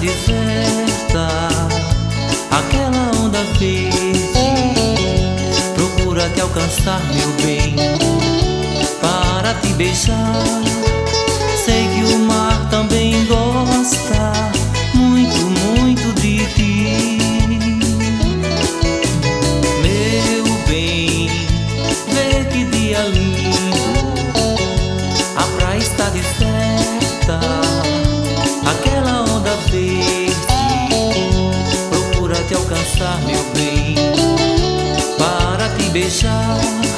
deserta, aquela onda verde procura te alcançar, meu bem, para te beijar. Sei que o mar também gosta muito, muito de ti. Meu bem, vê que dia lindo, a praia está deserta, aquela onda verde procura te alcançar, meu bem, para te beijar.